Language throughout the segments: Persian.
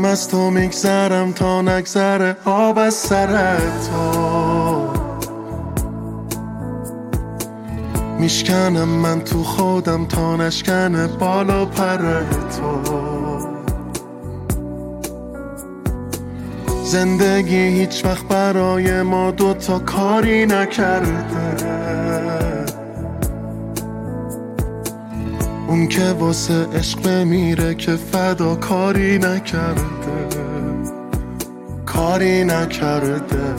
از تو میگذرم تا نگذره آب از سر تو. میشکنم من تو خودم تا نشکنه بالا پر تو. زندگی هیچ وقت برای ما دوتا کاری نکرده. اون که واسه عشق بمیره که فدا کاری نکرده، کاری نکرده.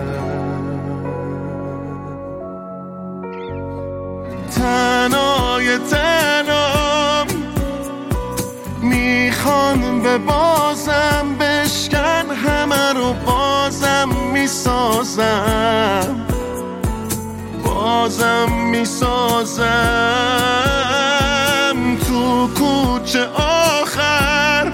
تنهای تنام میخوان به بازم بشکن همه رو بازم میسازم، بازم میسازم. تو کوچه آخر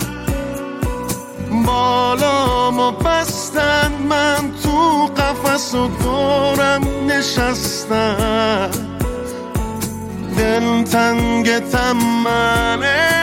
بالامو بستن، من تو قفس و دورم نشستم. دل تنگ تمنه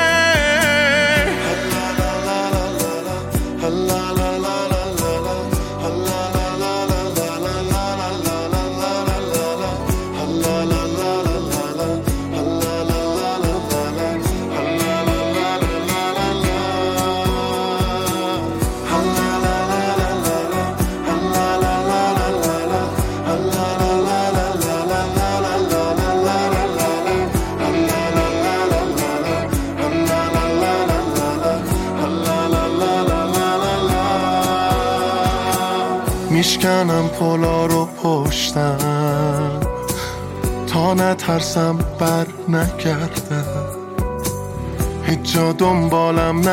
میشکنم پلا رو پشتم تا نترسم بر نگردم. هیچ جا دنبالم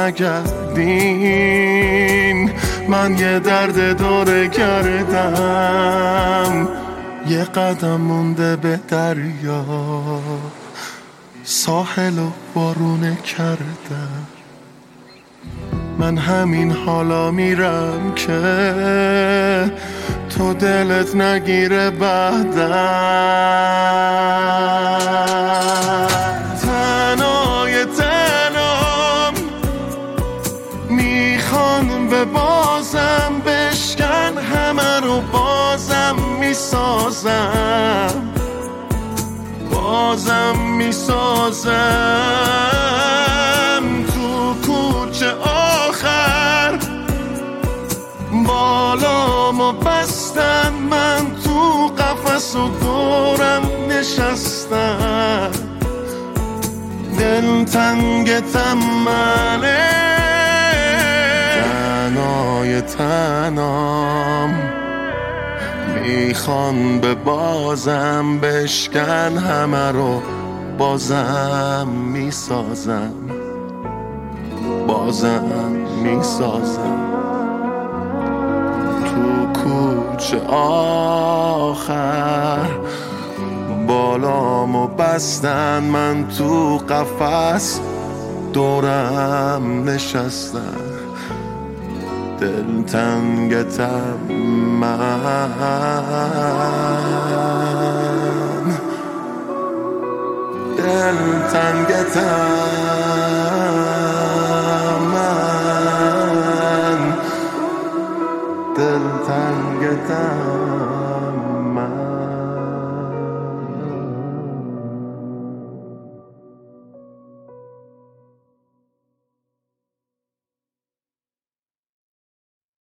نگردین، من یه درد دور گردم. یه قدم مونده به دریا، ساحل و بارونه کردم. من همین حالا میرم که تو دلت نگیره بعدم. تنهای تنام میخوان به بازم بشکن همه رو بازم میسازم، بازم میسازم. تو کوچه آخر بالامو بستن، من تو قفس و دورم نشستم. دل تنگ تمنه تنهای تنام میخوان به بازم بشکن همه رو بازم میسازم، بازم میسازم. تو کوچه آخر بالامو بستن، من تو قفس دورم نشستم. دل تنگ من، دل تنگ من، دل تنگ